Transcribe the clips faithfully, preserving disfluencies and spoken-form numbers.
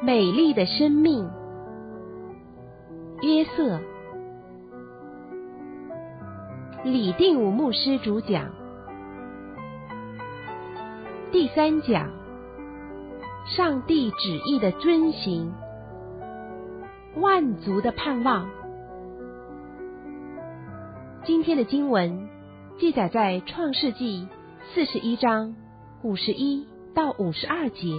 美丽的生命，约瑟，李定武牧师主讲。第三讲，上帝旨意的遵行，万族的盼望。今天的经文记载在创世纪四十一章五十一到五十二节。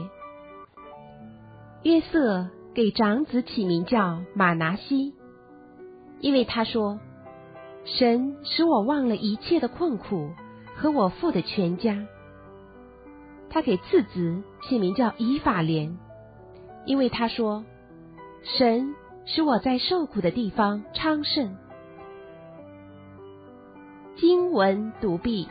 约瑟给长子起名叫马拿西，因为他说，神使我忘了一切的困苦和我父的全家。他给次子起名叫以法莲，因为他说，神使我在受苦的地方昌盛。经文读毕。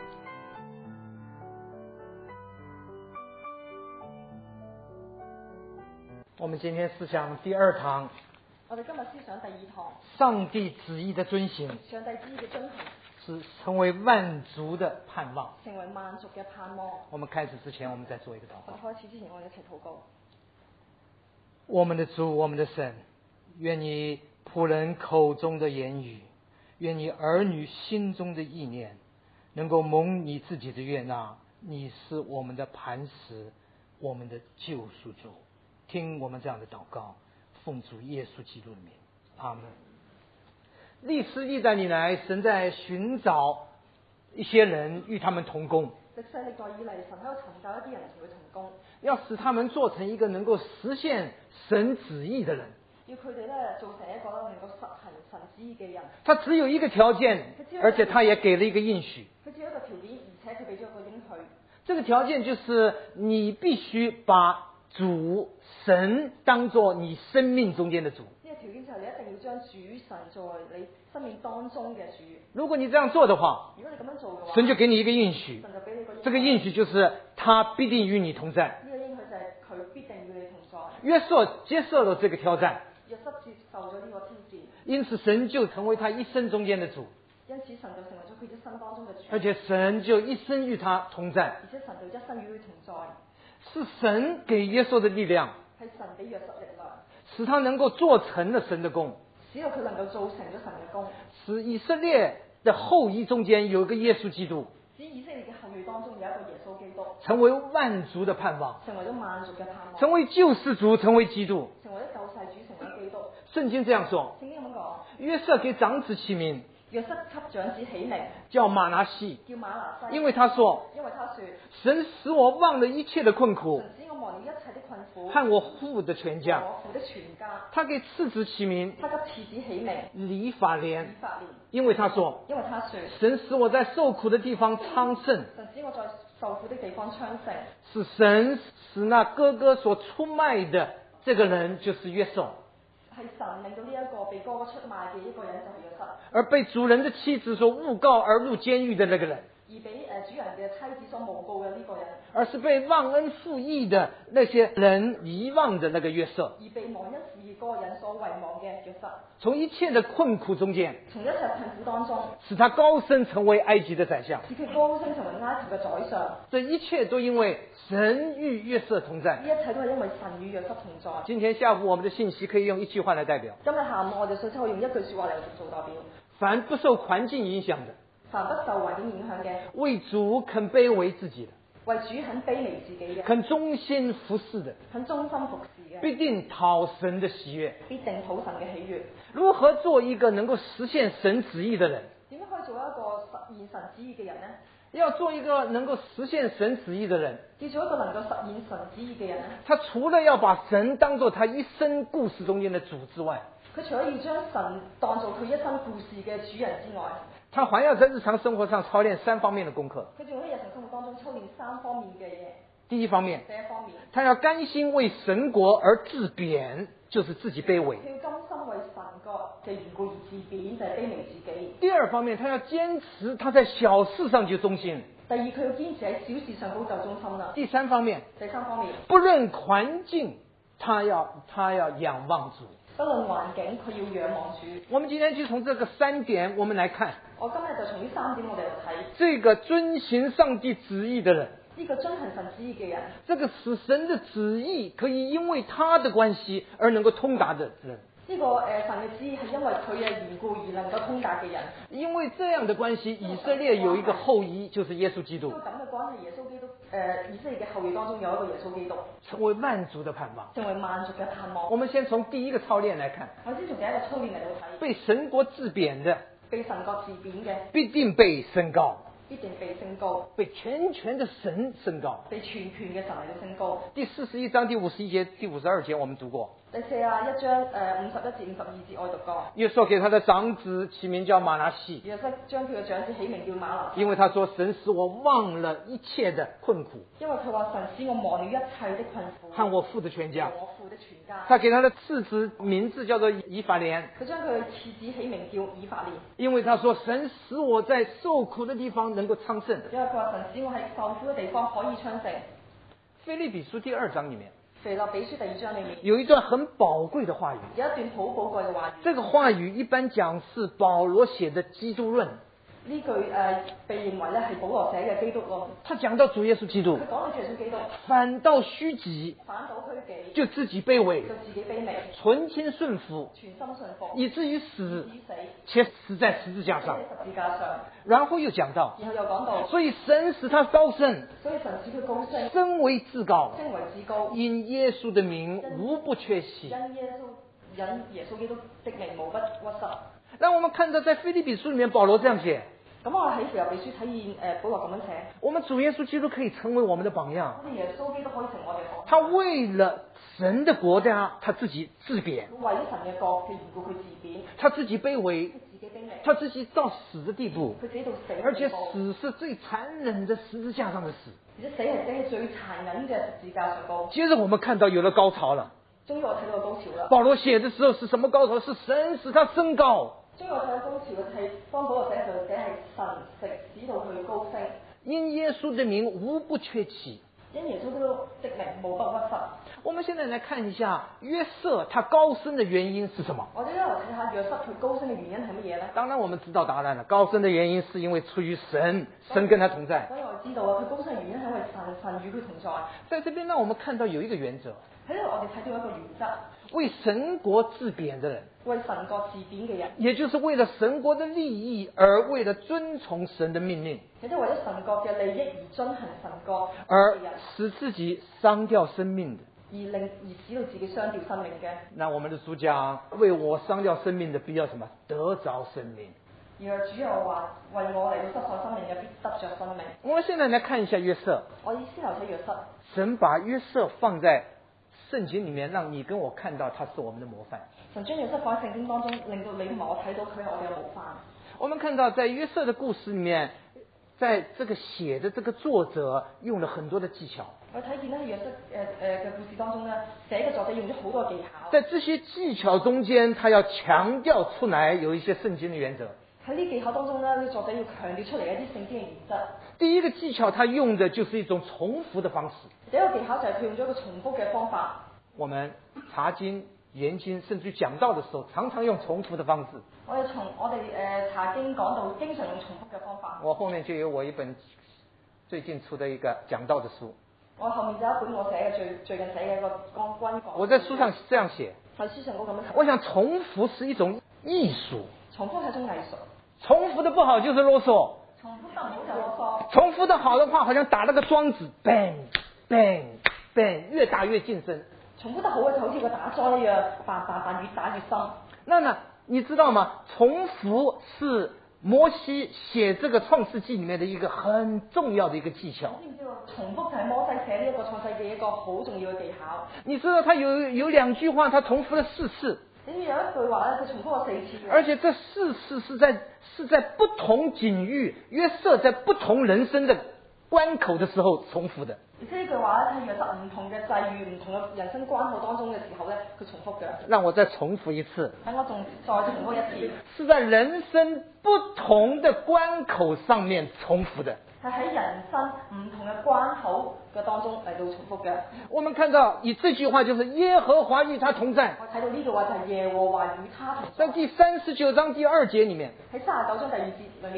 我们今天思想第二堂， 我哋今日思想第二堂， 上帝旨意的遵行， 上帝旨意嘅遵行， 是成为万族的盼望。 成為萬族嘅盼望。 我們開始之前，我們再做一個禱我告。 哋開始之前，我哋一齊禱告。 我們的主，我們的神，願你僕人口中的言語，願你兒女心中的意念，能夠蒙你自己的悅納。你是我們的磐石，我們的救贖主。聽我們這樣的禱告，奉主耶穌基督的名，阿門。歷史歷代以來，神在尋找一些人與他們同工， 歷世歷代以嚟，神喺度尋找一啲人同佢同工， 要使他們做成一個能夠實現神旨意的人。 要佢哋咧做成一個能夠實行神旨意嘅人。 他只有一個條件，而且他也給了一個應許。 佢只有一個條件，而且佢俾咗一個應許。 這個條件就是你必須把主神當作你生命中間的主。 呢個條件就係你一定要將主神作為你生命當中嘅主。 如果你這樣做的話， 如果你咁樣做嘅話， 神就給你一個應許。 神就俾你個應許。 這個應許就是他必定與你同在。 呢個應許就係佢必定與你同在。 約瑟接受了這個挑戰， 約瑟接受咗呢個挑戰， 因此神就成為他一生中間的主， 因此神就成為咗佢一生當中嘅主。 而且神就一生與他同在。 而且神就一生與佢同在。 是神給約瑟的力量， 係神俾約瑟力量， 使他能夠做成了神的工， 使到佢能夠做成咗神嘅工， 使以色列的後裔中間有一個耶穌基督， 使以色列嘅後裔當中有一個耶穌基督， 成為萬族的盼望， 成為咗萬族嘅盼望， 成為救世主，成為基督。 成為咗救世主，成為基督。 聖經這樣說， 聖經咁講， 約瑟給長子起名約瑟給長子起名叫馬拿西， 叫馬拿西， 因為他說， 因為他說， 神使我忘了一切的困苦， 神使我忘了一切的困苦， 和我父的全家。 我父的全家。 他給次子起名他給次子起名以法蓮， 以法蓮， 因為他說， 因為他說， 神使我在受苦的地方昌盛。 神使我在受苦的地方昌盛。 是神使那哥哥所出賣的這個人就是約瑟， 係神令到呢一個被哥哥出賣嘅一個人就係約瑟， 而被主人的妻子所誣告而入監獄的那個人， 而俾誒主人嘅妻子所誣告嘅呢個人， 而是被忘恩負義的那些人遺忘的那個約瑟。 而被忘恩負義嗰個人所遺忘嘅約瑟， 從一切的困苦中間， 從一切困苦當中， 使他高升成為埃及的宰相。 使佢高升成為埃及嘅宰相。 這一切都因為神與約瑟同在。 呢一切都係因為神與約瑟同在。 今天下午我們的信息可以用一句話來代表： 今日下午我哋所以可以用一句説話嚟做代表。 凡不受環境影響的， 凡不受環境影響嘅， 為主肯卑微自己的， 為主肯卑微自己嘅， 肯忠心服侍的， 肯忠心服侍嘅， 必定討神的喜悅。 必定討神嘅喜悅。 如何做一個能夠實現神旨意的人？ 點樣可以做一個實現神旨意嘅人呢？ 要做一個能夠實現神旨意的人， 要做一個能夠實現神旨意嘅人呢？ 他除了要把神當作他一生故事中間的主之外， 佢除咗要將神當做佢一生故事嘅主人之外， 他還要在日常生活上操練三方面的功課。 佢仲喺日常生活當中操練三方面嘅嘢。 第一方面， 第一方面， 他要甘心為神國而自貶，就是自己卑微。 佢要甘心為神國嘅緣故而自貶，就係、是、卑微自己。 第二方面，他要堅持他在小事上就忠心。 第二，佢要堅持喺小事上高就忠心啦。 第三方面， 第三方面， 不論環境，他要他要仰望主。 不論環境，佢要仰望主。 我們今天就從這個三點，我們來看。 我今日就從呢三點我哋嚟睇。 這個遵行上帝旨意的人， 呢個遵行神旨意嘅人， 这个使神的旨意可以因为他的关系而能够通達的人。 呢、個誒、呃、神嘅旨意係因為佢嘅緣故而能夠通達嘅人。 因为这样的关系，以色列有一个後裔，就是耶穌基督， 因為咁嘅關係，耶穌基督誒、呃、以色列嘅後裔當中有一個耶穌基督， 成為萬族的盼望。 成為萬族嘅盼望。 我們先從第一個操練來看， 我先從第一個操練嚟到睇， 被神國治貶的， 被神國治貶嘅必定被升高， 必定被升高， 被全權的神升高。 被全權嘅神嚟到升高。 第四十一章第五十一節、第五十二節我們讀過。 第四啊一章誒五十一至五十二節我讀過。 約瑟給他的長子起名叫瑪拿西， 約瑟將佢嘅長子起名叫瑪拿西， 因為他說神使我忘了一切的困苦， 因為佢話神使我忘了一切的困苦， 和我父的全家。 我父的全家。 他給他的次子名字叫做以法蓮， 佢將佢嘅次子起名叫以法蓮， 因為他說神使我在受苦的地方能夠昌盛。 因為佢話神使我喺受苦嘅地方可以昌盛。 腓立比書第二章裡面腓立比書第二章裡面有一段很寶貴的話語， 有一段好寶貴嘅話語。 這個話語一般講是保羅寫的基督論， 呢句誒、呃、被認為咧係保羅寫嘅基督論。 他講到主耶穌基督佢講到主耶穌基督， 反倒虛己， 反倒虛己， 就自己卑微， 就自己卑微， 存心順服， 全心順服， 以至於以死， 至於死， 且死在十字架上。 喺十字架上。 然後又講到， 然後又講到， 所以神使他高升， 所以神使佢高升， 升為至高， 升為至高， 因耶穌的名無不缺席。 因耶穌因耶穌基督的名無不屈膝。 讓我們看到在腓立比書裡面，保羅這樣寫。 咁我喺腓立比書體現誒保羅咁樣寫， 我們主耶穌基督可以成為我們的榜樣。 我哋耶穌基督可以成我哋嘅榜樣。 他為了神的國家，他自己自貶， 為咗神嘅國嘅緣故，佢自貶， 他自己卑微， 佢自己卑微， 他自己到死的地步， 佢自己到死嘅地步， 而且死是最殘忍的十字架上的死。 而且死係死係最殘忍嘅十字架上高。 接着我們看到有了高潮了。 終於我睇到個高潮啦。 保羅寫的時候是什麼高潮？是神使他升高。 終於我睇到高潮嘅係當保羅寫嘅時候寫係神食使到佢高升。 因耶穌的名無不缺席。 因耶穌基督的名無不屈膝。 我們現在來看一下約瑟他高升的原因是什麼？ 我哋一路睇下約瑟佢高升嘅原因係乜嘢呢？ 當然我們知道答案了，高升的原因是因為出於神，神跟他同在。 所以我知道啊，佢高升嘅原因係因為神神與佢同在。 在這邊讓我們看到有一個原則， 喺呢度我哋睇到一個原則， 為神國治貶的人， 為神國治貶嘅人， 也就是為了神國的利益而為了遵從神的命令， 亦都為咗神國嘅利益而遵行神國而嘅人， 使自己傷掉生命的。 而令而使到自己傷掉生命嘅。 那我們的主講，為我傷掉生命的必要什麼？得着生命。 而主又話，為我嚟到失喪生命嘅必得着生命。 我們現在來看一下約瑟。 我以先頭睇約瑟。 神把約瑟放在聖經裡面，讓你跟我看到他是我們的模範。 神將約瑟放喺聖經當中，令到你同埋我睇到佢係我哋嘅模範。 我們看到在約瑟的故事裡面，在這個寫的這個作者用了很多的技巧。 我睇見咧約瑟誒誒嘅故事當中咧，寫嘅作者用咗好多技巧。 在這些技巧中間，他要強調出來有一些聖經的原則。 喺呢技巧當中咧，呢作者要強調出嚟一啲聖經嘅原則。 第一個技巧，他用的就是一種重複的方式。 第一個技巧就係佢用咗一個重複嘅方法。 我們查經、研經，甚至於講道的時候，常常用重複的方式。 我哋從我哋誒、呃、查經講道，經常用重複嘅方法。 我後面就有我一本最近出的一個講道的書。 我後面就有一本我寫嘅最最近寫嘅一個關關於講。 我在書上這樣寫。 喺書上我咁樣寫。 我想重複是一種藝術。 重複係一種藝術。 重複的不好就是囉嗦。 重複得唔好就囉嗦。 重複的好的話，好像打了個樁子 ，bang bang bang， 越打越近身。 重複得好嘅就好似個打樁一樣，嘭嘭嘭越打越深。 那呢，你知道嗎？重複是摩西寫這個創世紀裡面的一個很重要的一個技巧。 你知唔知道重複就係摩西寫呢一個創世紀一個好重要嘅技巧？ 你知道他有有兩句話，他重複了四次。 你知有一句話咧，佢重複咗四次。 而且這四次是在是在不同境遇，約瑟在不同人生的關口的時候重複的。 而且呢句話咧，係約瑟唔同嘅際遇、唔同嘅人生關口當中嘅時候咧，佢重複嘅。 讓我再重複一次。 等我仲再重複一次。 是在人生不同的關口上面重複的。 係喺人生唔同嘅關口嘅當中嚟到重複嘅。 我們看到以這句話就是耶和華與他同在。 我睇到呢句話就係耶和華與他同在。 在第三十九章第二節裡面。 喺三十九章第二節裡面。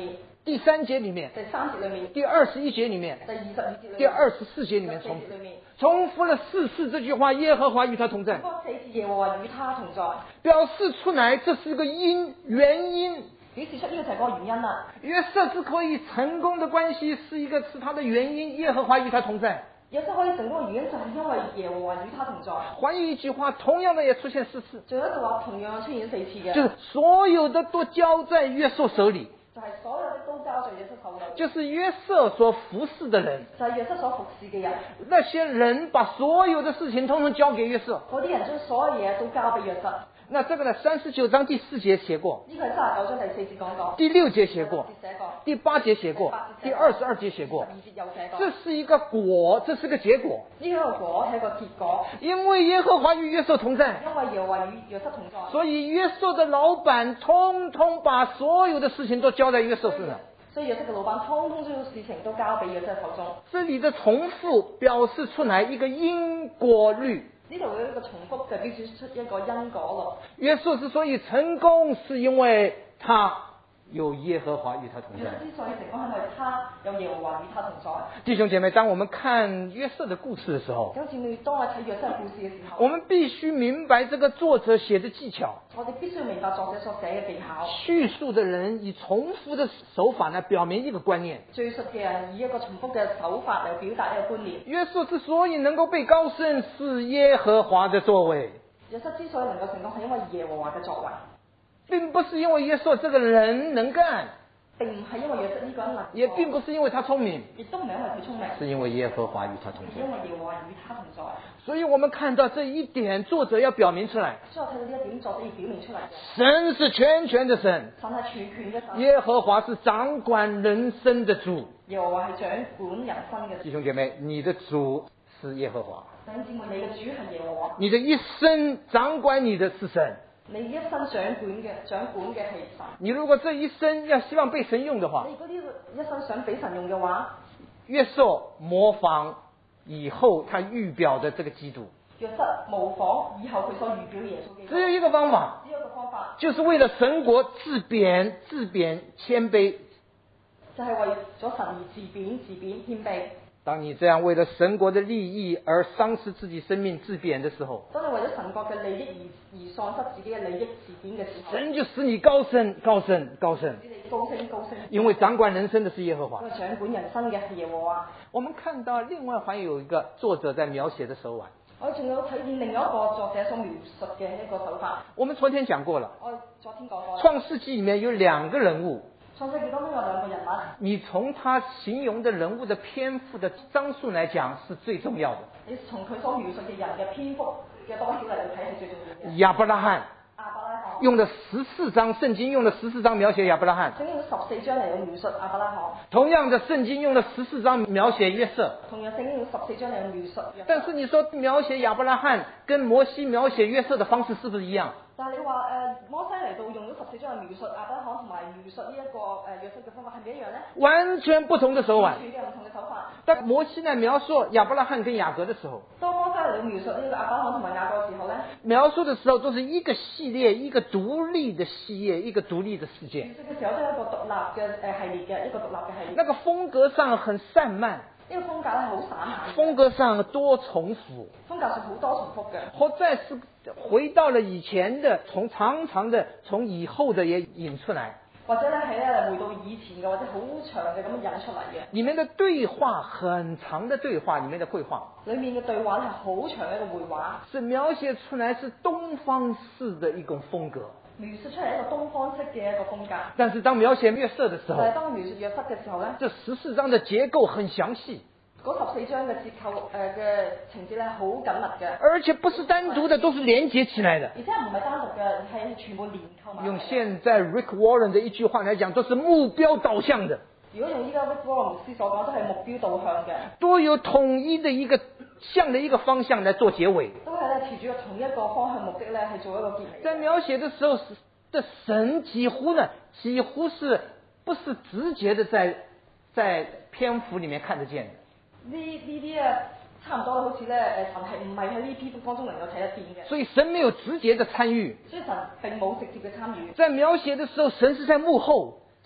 第三节里面、 第三節裏面、 第二十一节里面、 第二十二節裏面、 第二十四節里面第四重复節裏面， 重复了四次这句话：耶和华与他同在， 嗰四次耶和華與他同在， 表示出来这是个因原因。 表示出呢個就係嗰個原因啦。 约瑟之所以成功的关系是一个是他的原因，耶和華與他同在。 約瑟可以成功嘅原因就係因為耶和華與他同在。 還有一句話，同樣的也出現四次， 仲有一句話同樣出現四次嘅， 就是所有的都交在約瑟手裏， 就係所有的都交在約瑟手裏， 就是約瑟所服侍的人， 就係約瑟所服侍嘅人。 那些人把所有的事情通通交給約瑟。 嗰啲人將所有嘢都交俾約瑟。 那這個呢，三十九章第四節寫過， 呢個係三十九章第四節講過， 第六節寫過， 寫過， 第八節寫過，第二十二節寫過。 二節又寫過。 這是一個果，這是個結果。 呢個果係一個結果， 因為耶和華與約瑟同在， 因為耶和華與約瑟同在， 所以約瑟的老闆通通把所有的事情都交在約瑟身上。 所以約瑟嘅老闆通通將事情都交俾約瑟手中。 這裡的重複表示出來一個因果律。 呢度有一個重複就表示出一個因果律。 約瑟之所以成功，是因為他有耶和華與他同在。 約瑟之所以成功，係因為他有耶和華與他同在。 弟兄姐妹，當我們看約瑟的故事的時候， 咁姊妹，當我睇約瑟故事嘅時候， 我們必須明白這個作者寫的技巧。 我哋必須要明白作者所寫嘅技巧。 敘述的人以重複的手法來表明一個觀念。 敘述嘅人以一個重複嘅手法嚟表達一個觀念。 約瑟之所以能夠被高升，是耶和華的作為。 約瑟之所以能夠成功，係因為耶和華嘅作為， 並不是因為約瑟這個人能幹， 並唔係因為約瑟呢個人能， 也並不是因為他聰明， 亦都唔係因為佢聰明， 是因為耶和華與他同在。 係因為耶和華與他同在。 所以我們看到這一點，作者要表明出來。 所以我睇到呢一點，作者要表明出嚟嘅。 神是全權的神， 神係全權嘅神。 耶和華是掌管人生的主。 耶和華係掌管人生嘅主。 弟兄姐妹，你的主是耶和華。 弟兄姊妹，你嘅主係耶和華。 你的一生掌管你的是神。 你一生掌管嘅掌管嘅係神。 你如果這一生要希望被神用的話， 你如果呢一生想俾神用嘅話， 約瑟模仿以後他預表的這個基督。 約瑟模仿以後佢所預表耶穌基督。 只有一個方法， 只有一個方法， 就是為了神國自貶、自貶、謙卑。 就係為咗神而自貶、自貶、謙卑。 當你這樣為了神國的利益而喪失自己生命自貶的時候， 當你為咗神國嘅利益而而喪失自己嘅利益自貶嘅時候， 神就使你高升、高升、高升。 使你高升、高升。 因為掌管人生的是耶和華。 因為掌管人生嘅係耶和華。 我們看到另外還有一個作者在描寫的手腕。 我仲有睇見另外一個作者所描述嘅一個手法。 我們昨天講過了。 我昨天講過。 創世紀裡面有兩個人物。 創世紀當中有兩個人物。 你從他形容的人物的篇幅的章數來講，是最重要的。 你從佢所描述嘅人嘅篇幅嘅多少嚟睇係最重要嘅。 亞伯拉罕。 亞伯拉罕。 用了十四章，聖經用了十四章描寫亞伯拉罕。 聖經用十四章嚟描述亞伯拉罕。 同樣的，聖經用了十四章描寫約瑟。 同樣聖經用十四章嚟描述約瑟。 但是你說描寫亞伯拉罕跟摩西描寫約瑟的方式是不是一樣？ 但係你話誒、呃、摩西嚟到用咗十四章嚟描述亞伯拉罕同埋描述呢一個誒約瑟嘅方法係咪一樣咧？ 完全不同的手腕。 完全嘅唔同嘅手法。 當摩西呢描述亞伯拉罕跟雅各的時候， 當摩西嚟到描述呢個亞伯拉罕同埋雅各嘅時候咧， 描述的時候都是一個系列，一個獨立的系列，一個獨立的事件。 描述嘅時候都係一個獨立嘅誒系列嘅一個獨立嘅系列。 那個風格上很散漫。 呢個風格咧係好散漫。 風格上多重複。 風格上好多重複嘅。 或再是回到了以前的，從長長的，從以後的也引出來。 或者咧係咧回到以前嘅，或者好長嘅咁樣引出嚟嘅。 裡面的對話很長的對話，裡面的繪畫。 裡面嘅對話係好長嘅一個繪畫。 是描寫出來是東方式的一種風格。 描述出嚟一個東方式嘅一個風格。 但是當描寫約瑟的時候， 但係當描述約瑟嘅時候咧， 這十四章的結構很詳細。 嗰十四章嘅結構誒嘅情節咧好緊密嘅， 而且不是單獨的，都是連結起來的。 而且唔係單獨嘅，係全部連構埋。 用現在 Rick Warren 的一句話來講，都是目標導向的。 如果用依家 Rick Warren 牧師所講，都係目標導向嘅， 都有統一的一個向的一個方向來做結尾。 都係咧朝住個同一個方向目的咧，係做一個結尾。 在描寫的時候，的神幾乎呢，幾乎是不是直接的在在篇幅裡面看得見的。 呢呢啲啊，差唔多好似咧誒神係唔係喺呢篇幅當中能夠睇得見嘅。 所以神沒有直接的參與。 所以神並冇直接嘅參與。 在描寫的時候，神是在幕後。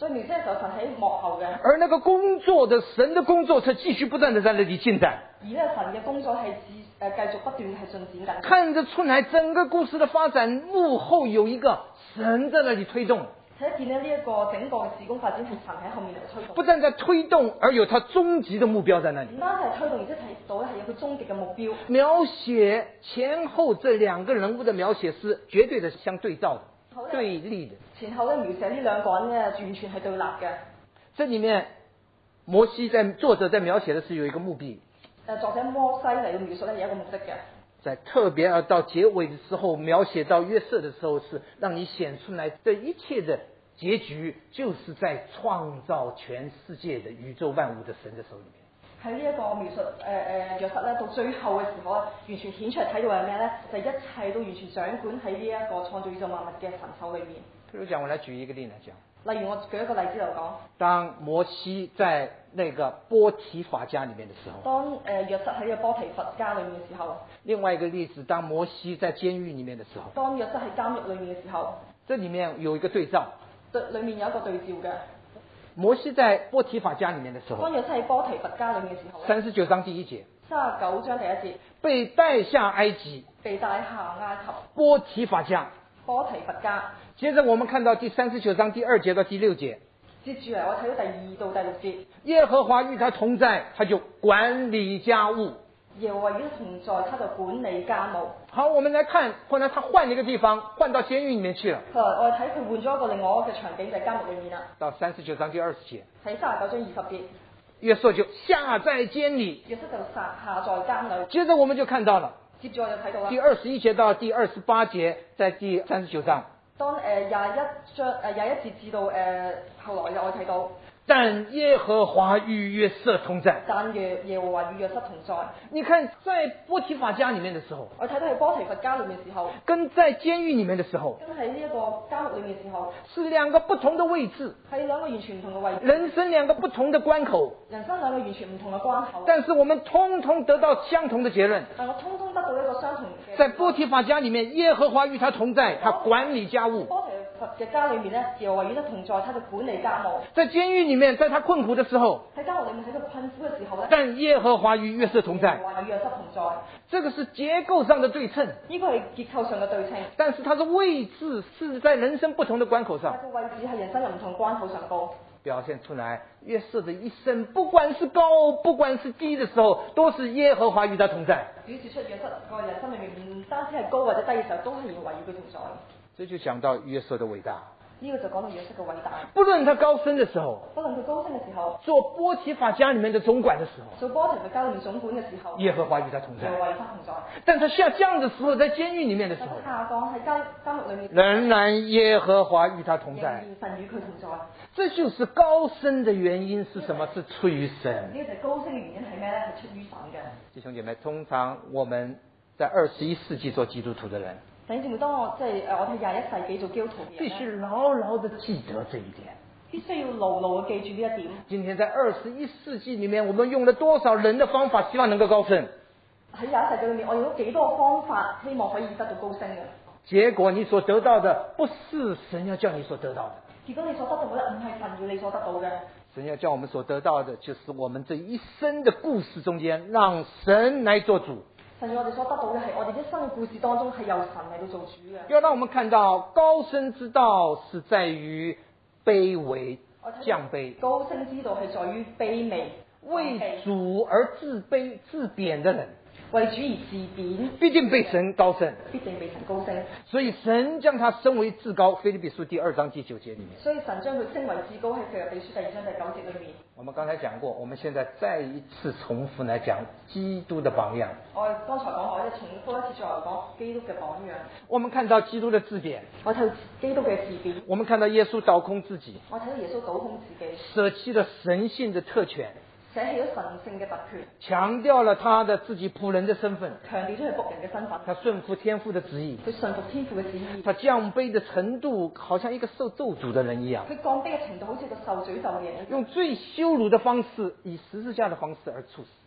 所以描寫嘅時候，神喺幕後嘅。 而那个工作的神的工作，它继续不断的在那里進展。 而呢個神嘅工作係自誒繼續不斷係進展緊。 看得出來，整個故事的發展幕後有一個神在那里推動。 睇得見咧，呢一個整個嘅事工發展係神喺後面嚟推動。 不但在推動，而有它終極的目標在那裡。 唔單止係推動，而且睇到咧係有佢終極嘅目標。 描寫前後這兩個人物的描寫是絕對的相對照的。對立的， 前後咧描寫呢兩個人咧，完全係對立嘅。 這裡面摩西在作者在描寫的是有一個目的。 誒，作者摩西嚟到描述咧有一個目的嘅。 在特別要到結尾的時候，描寫到約瑟的時候，是讓你顯出來這一切的結局，就是在創造全世界的宇宙萬物的神的手裡面。 喺呢一個描述誒誒約瑟咧，到最後嘅時候咧，完全顯出嚟睇到係咩咧？就係、一切都完全掌管喺呢一個創造宇宙萬物嘅神手裏面。譬如講，我來舉一個例來講。 例如我舉一個例子嚟講。 當摩西在那個波提法家裡面的時候。 當誒約瑟喺呢個波提佛家裡面嘅時候。 另外一個例子，當摩西在監獄裡面的時候。 當約瑟喺監獄裡面嘅時候。 這裡面有一個對照。 對，裡面有一個對照嘅。 摩西在波提法家裡面的時候， 當約瑟喺波提佛家裡面嘅時候， 三十九章第一節， 三十九章第一節， 被帶下埃及， 被帶下埃及， 波提法家， 波提佛家。 接着我們看到第三十九章第二節到第六節， 接住嚟我睇到第二到第六節， 耶和華與他同在，他就管理家務。 耶和華與他同在，他就管理家務。 好，我們來看，後來他換了一個地方，換到監獄裡面去了。 後來我哋睇佢換咗一個另外一個場景，就係監獄裡面啦。 到三十九章第二十節， 睇三十九章二十節， 約瑟就下在監裡， 約瑟就下下在監裡。 接着我們就看到了， 接住我就睇到啦。 第二十一節到第二十八節，在第三十九章。 當誒廿一章誒廿一節至到誒、呃、後來我睇到。 但耶和華與約瑟同在。 但耶耶和華與約瑟同在。 你看，在波提法家裡面的時候， 我睇到喺波提佛家裡面嘅時候， 跟在監獄裡面的時候， 跟喺呢一個監獄裡面嘅時候， 是兩個不同的位置， 係兩個完全唔同嘅位置， 人生兩個不同的關口， 人生兩個完全唔同嘅關口。 但是我們通通得到相同的結論。 但我通通得到一個相同嘅。 在波提法家裡面，耶和華與他同在，他管理家務。 波提佛嘅家裡面咧，耶和華與他同在，他就管理家務。 在監獄裡面，在他困苦的時候， 喺監獄裡面喺佢困苦嘅時候咧， 但耶和華與約瑟同在。 耶和華與約瑟同在。 這個是結構上的對稱。 呢個係結構上嘅對稱。 但是它的位置是在人生不同的關口上。 但個位置係人生嘅唔同關口上高。 表現出來，約瑟的一生，不管是高，不管是低的時候，都是耶和華與他同在。 表示出約瑟個人生裏面唔單止係高或者低嘅時候，都係要圍繞佢同在。 這就講到約瑟的偉大。 呢個就講到約瑟嘅偉大。 不論他高升的時候， 不論佢高升嘅時候， 做波提法家裡面的總管的時候， 做波提佛家裡面總管嘅時候， 耶和華與他同在。 耶和華與他同在。 但他下降的時候，在監獄裡面的時候， 下降喺監監獄裡面， 仍然耶和華與他同在。 神與佢同在。 這就是高升的原因是什麼？是出於神。 呢個就係高升嘅原因係咩咧？係出於神嘅。 弟兄姐妹，通常我們在二十一世紀做基督徒的人， 弟兄姊妹，當我即係誒我哋廿一世紀做基督徒嘅人， 必須牢牢地記得這一點。 必須要牢牢嘅記住呢一點。 今天在二十一世紀裡面，我們用了多少人的方法，希望能夠高升？ 喺廿一世紀裡面，我用咗幾多個方法，希望可以得到高升嘅。 結果你所得到的，不是神要叫你所得到的。 結果你所得到嘅咧，唔係神要你所得到嘅。 神要叫我們所得到的，就是我們這一生的故事中間，讓神來做主。 神要我哋所得到嘅係我哋一生嘅故事當中係由神嚟到做主嘅。 要讓我們看到高升之道是在於卑微降卑。 高升之道係在於卑微， 為主而自卑自貶的人， 為主而自貶， 必定被神高升， 必定被神高升。 所以神將他升為至高。腓立比書第二章第九節裡面， 所以神將佢升為至高喺腓立比書第二章第九節裡面。 我們剛才講過，我們現在再一次重複來講基督的榜樣。 我哋剛才講過，我哋重複一次再嚟講基督嘅榜樣。 我們看到基督的自貶， 我睇到基督嘅自貶。 我們看到耶穌倒空自己， 我睇到耶穌倒空自己， 捨棄了神性的特權， 捨棄咗神性嘅特權， 強調了他的自己僕人的身份， 強調咗佢僕人嘅身份。 他順服天父的旨意， 佢順服天父嘅旨意。 他降卑的程度，好像一個受咒詛的人一樣。 佢降卑嘅程度好似個受詛咒嘅人， 用最羞辱的方式，以十字架的方式而處死。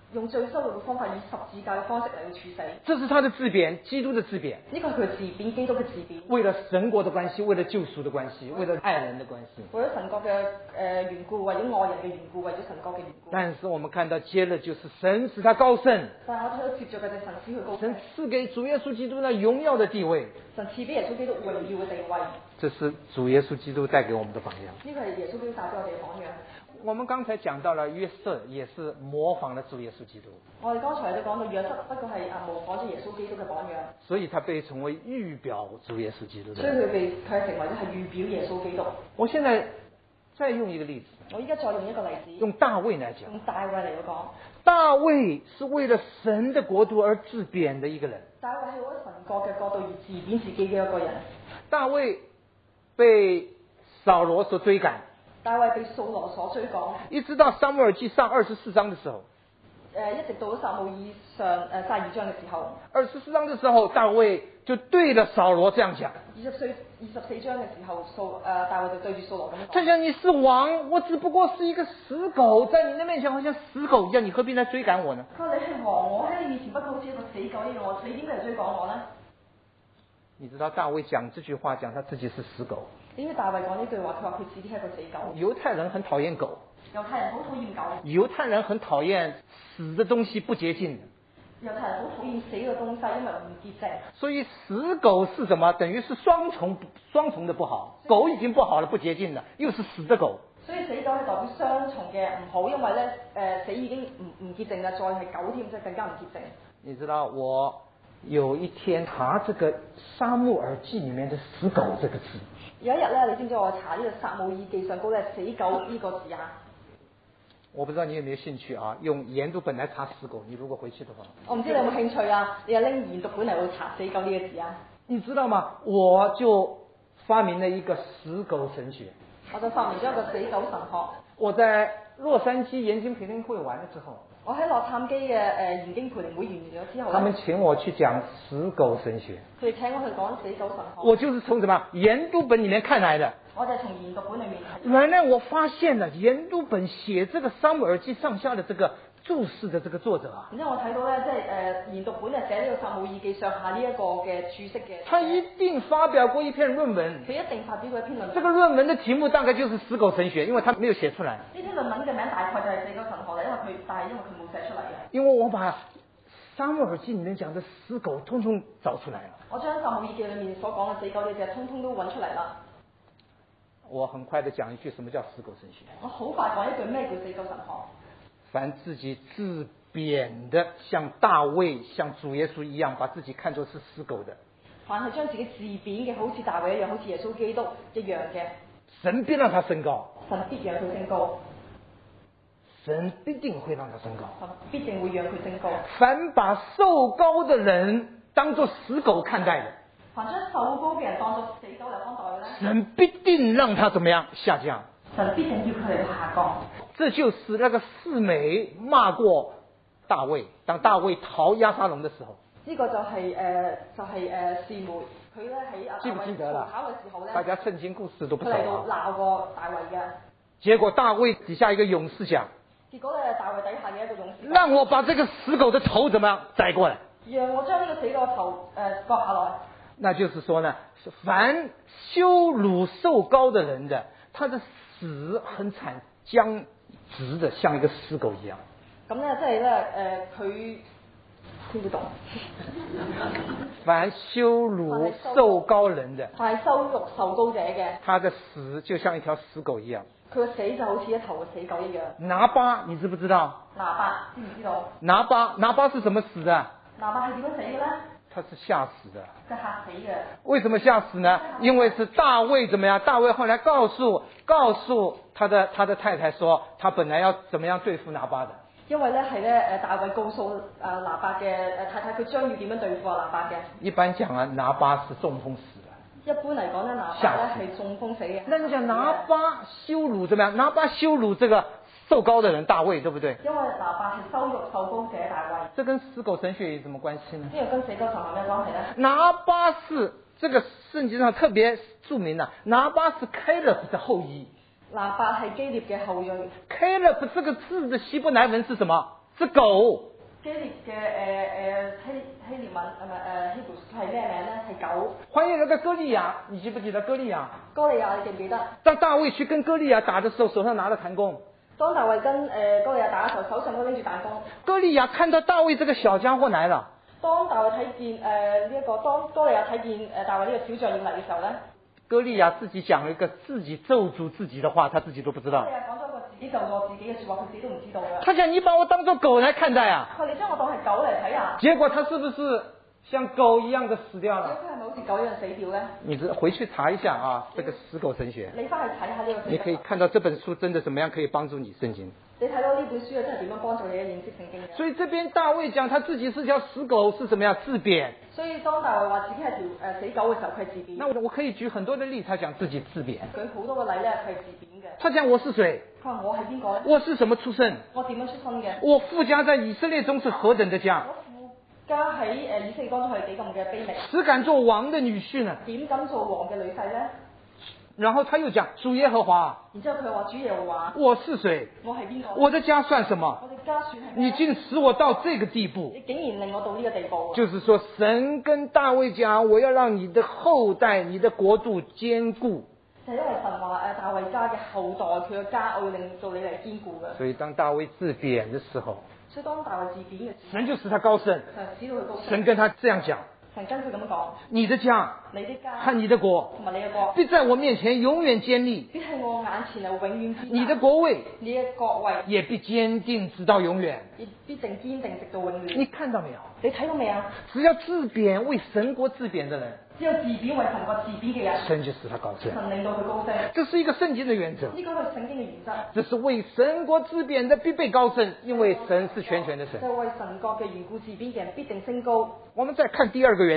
用最羞辱嘅方法，以十字架嘅方式嚟去處死。 这是他的自贬，基督的自贬。 呢個係佢嘅自貶，基督嘅自貶。 为了神国的关系，为了救赎的关系，为了爱人的关系。 為咗神國嘅誒緣故，為咗愛人嘅緣故，為咗神國嘅緣故。 但是我们看到接了就是神使他高升， 但係我睇到接着嘅就係神使佢高神升， 赐给主耶稣基督那荣耀的地位。 神賜俾耶穌基督榮耀嘅地位。 这是主耶稣基督带给我们的榜样。 呢個係耶穌基督帶俾我哋嘅榜樣。 我们刚才讲到了约瑟，也是模仿了主耶穌基督， 我哋剛才都講到約瑟，不過係啊模仿咗耶穌基督嘅榜樣， 所以他被稱為預表主耶穌基督的。 所以佢被佢成為咗係預表耶穌基督。 我現在再用一個例子， 我依家再用一個例子， 用大衛來講。 用大衛嚟講， 大衛是為了神的國度而自貶的一個人。 大衛係為咗神國嘅角度而自貶自己嘅一個人。 大衛被掃羅所追趕。 大衛被掃羅所追趕， 一直到撒母耳記上二十四章的時候， 誒一直到咗撒母耳上誒卅二章嘅時候， 二十四章的時候，大衛就對了掃羅這樣講。 二十歲二十四章嘅時候，掃誒大衛就對住掃羅咁樣講。 他講：你是王，我只不過是一個死狗，在你的面前好像死狗一樣，你何必來追趕我呢？ 佢話你係王，我喺你面前不過好似一個死狗一樣，我你點解嚟追趕我呢？ 你知道大衛講這句話，講他自己是死狗。 點解大衛講呢句話？佢話佢自己係一個死狗。 猶太人很討厭狗， 猶太人好討厭狗。 猶太人很討厭死的東西不潔淨的。 猶太人好討厭死嘅東西，因為唔潔淨。 所以死狗是什麼？等於是雙重雙重的不好，狗已經不好了，不潔淨了，又是死的狗。 所以死狗係代表雙重嘅唔好，因為咧誒、呃、死已經唔唔潔淨啦，再係狗添，即係更加唔潔淨。 你知道我有一天查這個撒母耳記裡面的死狗這個字。 有一日咧，你知唔知我查呢個撒母耳記上高咧死狗呢個字啊？ 我不知道你有沒有興趣啊？用研讀本來查死狗，你如果回去的話。 我唔知你有冇興趣啊？你又拎研讀本嚟去查死狗呢個字啊？ 你知道嗎？我就發明了一個死狗神學。 我就發明咗一個死狗神學。 我在洛杉磯研經培靈會完了之後， 我喺洛杉磯嘅誒研經培靈會完咗之後， 他們請我去講死狗神學。 佢哋請我去講死狗神學。 我就是從什麼研讀本裡面看來的。 我就係從研讀本裡面睇。 原來我發現了研讀本寫這個撒母耳記上下的這個注釋的這個作者啊， 然之後我睇到咧，即係誒研讀本係寫呢個撒母耳記上下呢一個嘅注釋嘅。 他一定發表過一篇論文。 佢一定發表過一篇論文。 這個論文的題目大概就是死狗神學，因為他沒有寫出來。 呢篇論文嘅名大概就係死狗神學啦，因為佢但係因為佢冇寫出嚟嘅。 因為我把撒母耳記裡面講的死狗通通找出來了。 我將撒母耳記裡面所講嘅死狗呢隻通通都揾出嚟啦。 我很快地講一句，什麼叫死狗神學？ 我好快講一句咩叫死狗神學？ 凡自己自貶的，像大衛、像主耶穌一樣，把自己看作是死狗的。 凡係將自己自貶嘅，好似大衛一樣，好似耶穌基督一樣嘅， 神必讓他升高。 神必讓佢升高。 神必定會讓他升高。 神必定會讓佢升高。 凡把受高的人當作死狗看待的， 凡將受高嘅人當作死狗嚟看待嘅咧， 神必定讓他怎麼樣下降？ 神必定要佢嚟下降。 這就是那個示每罵過大衛，當大衛逃押沙龍的時候。 呢個就係、是、誒、呃，就係、是、誒、呃、示每，佢咧喺阿大衛逃跑嘅時候咧， 大家聖經故事都不熟。 佢嚟到鬧過大衛嘅。 結果大衛底下一個勇士講， 結果咧大衛底下嘅一個勇士， 讓我把這個死狗的頭怎麼樣宰過來？ 讓我將呢個死狗頭誒、呃、割下來。那就是說呢，凡羞辱受膏的人的，他的死很慘，僵直的像一個死狗一樣。 咁咧，即係咧，誒，佢聽唔懂。 凡羞辱受膏人的， 凡係羞辱受膏者嘅， 他的死就像一條死狗一樣。 佢嘅死就好似一頭嘅死狗一樣。 拿巴，你知不知道？ 拿巴，知唔知道？ 拿巴，拿巴是怎麼死的？ 拿巴係點樣死嘅咧？ 他是嚇死的。 即係嚇死嘅。 為什麼嚇死呢？因為是大衛怎麼樣？大衛後來告訴告訴他的他的太太說，他本來要怎麼樣對付拿巴的。 因為咧係咧誒大衛告訴誒拿巴嘅誒太太，佢將要點樣對付啊拿巴嘅。一般講啊，拿巴是中風死的。一般嚟講咧，拿巴咧係中風死嘅。那你講拿巴羞辱怎麼樣？拿巴羞辱這個受膏的人大衛，對不對？因為拿巴係羞辱受膏者大衛。這跟死狗神學有什麼關係呢？呢個跟死狗神學有咩關係呢？拿巴是這個聖經上特別註明啦，拿巴是 Caleb 的後裔。拿巴係基列嘅後裔。Caleb 這個字的希伯來文是什麼只狗。 基列嘅誒誒希希臘文係咪誒希伯係咩名咧？係狗。 還有那個歌利亞，你記不記得歌利亞？ 歌利亞你記唔記得？ 當大衛去跟歌利亞打的時候，手上拿着彈弓。 當大衛跟誒歌利亞打嘅時候，手上都拎住彈弓。 歌利亞看到大衛這個小家伙來了。 當大衛睇見誒呢一個，當歌利亞睇見誒大衛呢個小將要嚟嘅時候咧， 歌利亞自己講了一個自己咒詛自己的話，他自己都不知道。 歌利亞講咗個自己咒詛自己嘅説話，佢自己都唔知道嘅。 他講你把我當作狗來看待啊！ 佢你將我當係狗嚟睇啊！ 結果他是不是像狗一樣的死掉了？ 佢係咪好似狗一樣死掉咧？ 你回去查一下啊，這個死狗神學。 你翻去睇下呢個。 你可以看到這本書真的怎麼樣可以幫助你聖經。 你睇到呢本書啊，真係點樣幫助你嘅認識聖經嘅？ 所以這邊大衛講他自己是條死狗，是怎麼樣自貶？ 所以當大衛話自己係條誒死狗嘅時候，佢係自貶。 那我我可以舉很多的例，他講自己自貶。 舉好多個例咧，佢係自貶嘅。 他講我是誰？ 佢話我係邊個？ 我是什麼出身？ 我點樣出身嘅？ 我父家在以色列中是何等的家？ 我父家喺誒以色列當中係幾咁嘅卑微？ 只敢做王的女婿呢？ 點敢做王嘅女婿咧？ 然後他又講主耶和華。 然之後佢話主耶和華。 我是誰？ 我係邊個？ 我的家算什麼？ 我哋家算係咩？ 你竟使我到這個地步？ 你竟然令我到呢個地步。 就是說，神跟大衛講，我要讓你的後代、你的國度堅固。 就係因為神話誒大衛家嘅後代，佢嘅家我要令做你嚟堅固嘅。 所以當大衛自貶的時候， 所以當大衛自貶嘅時候， 神就使他高升。 使到佢高升。 神跟他這樣講。 神跟佢咁樣講， 你的家， 你的家和你的國， 同埋你嘅國， 必在我面前永遠堅立， 必喺我眼前係永遠堅立。 你的國位， 你嘅國位， 也必堅定直到永遠， 亦必定堅定直到永遠。 你看到沒有？ 你睇到未啊？ 只要自貶為神國自貶的人， 只有自貶為神國自貶嘅人， 神就使他高升。 神令到佢高升。 這是一個聖經的原則。 呢個係聖經嘅原則。 這是為神國自貶的必被高升，因為神是全權的神。 就係為神國嘅緣故自貶嘅人必定升高。 我們再看第二個原則。